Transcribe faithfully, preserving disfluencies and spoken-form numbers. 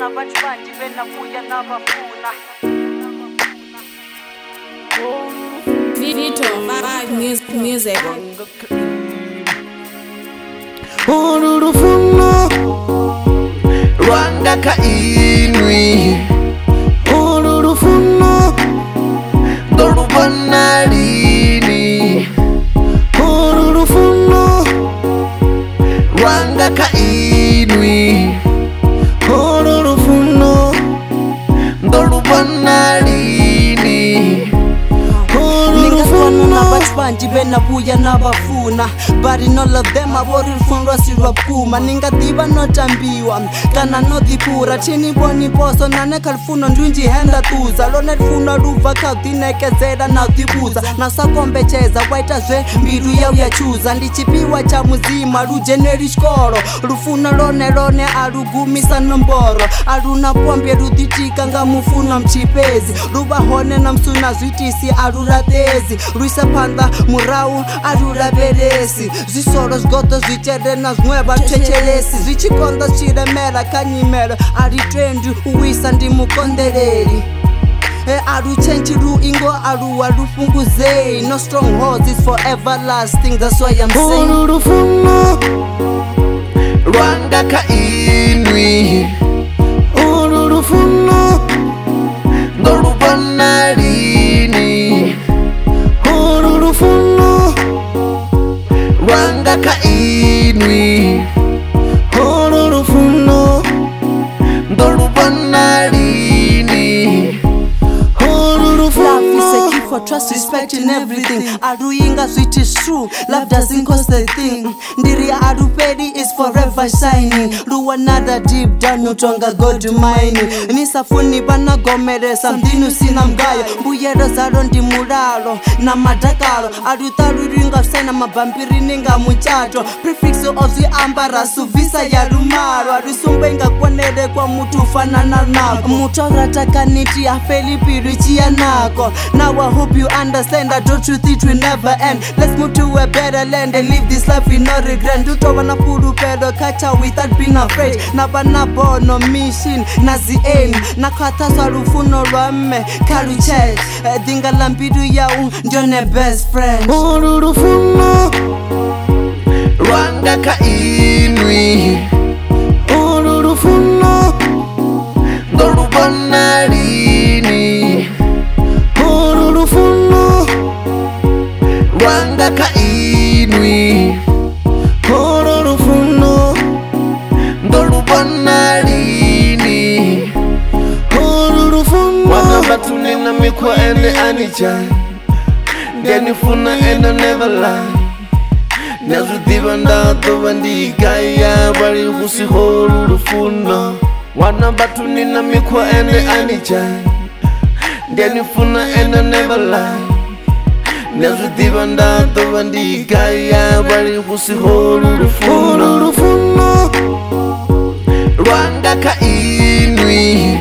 khona abantu banji benabuya nabafuna. Vito Vibe Music Music. Urufuno Rwanda kainwi Urufuno Dorubana lini Urufuno Rwanda kainwi Urufuno Dorubana lini Ningafuna abantu banji benabuya nabafuna, but in all of them abori urufundo sirwapkuma. Ningadiba notambiwa kana nodhipura chini boni poso nane kalfuno ndwinji henda tuza lone rufuno ruva kautinekezera na utibuza nasakombecheza waita zve mbiru yau yachuza ndichipiwa cha muzima rujeneri shkoro rufuno lone lone arugumisa nomboro aruna pombye rudhitika nga mufuna mchipezi rubahone na msuna zwitisi aruratezi ruisa panda murau aruraberesi zvisoro zvigoto zvichere na zvimweva chechelesi zvichikonda chiremera kanyimero aritrendi uwisa ndimukondereri aruchenji ruingo aruwa rufunguzei no strongholds is for everlasting, that's why I'm saying Urufuno Rwanda kainwi Urufuno Dorubana lini Urufuno Rwanda kainwi Urufuno Dorubana lini love is a key for trust, respect in everything. Aruyinga sweet is true, love doesn't cost a thing. Ndiri arupedi is forever shining. Ruwanada deep down utonga gold mining. Nisafuni bana gomere samdinu sina mgayo. Mbuyero zaro ndi muralo na madakalo. Arutaruringa sena mabampiri ninga muchato. Prefix of the ambara suvisa ya rumaro. Arusumbenga kwanere kwa mutu fanana nako. Mutora takaniti afeli pirichi ya nako. Now I hope you understand that don't you think it will never end. Let's move to a better land and live this life with no regret. Tutoba na puru pero kacha without being afraid. Nabana bono mission nazi aim. Nakata sarufuno rwame karuche. Dinga lampidu yau njone best friend. Urufuno Rwanda kainwi Urufuno Dorubana lini Urufuno Rwanda kainwi Urufuno Dorubana lini Urufuno Wana batuni na mikwa ene anija Nyanifuna ene never lie Nazudiba ndato bandigaya Bari usiho urufuno Wana batuni na mikwa ene anija Nyanifuna ene never lie Nazudiba ndato bandigaya Bari usiho urufuno Rwanda kainwi